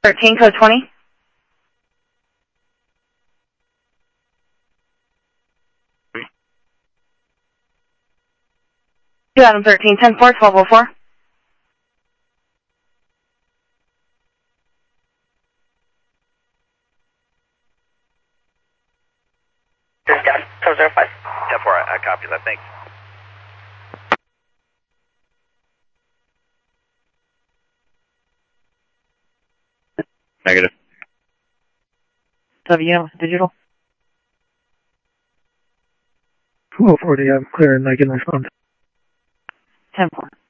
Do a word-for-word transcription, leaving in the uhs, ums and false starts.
thirteen, code twenty. Two Adam thirteen, ten four, twelve oh four. This is down, code zero five. ten four, I, I copy that, thanks. Negative. W M, digital. twelve forty, I'm clear and I can respond. ten four.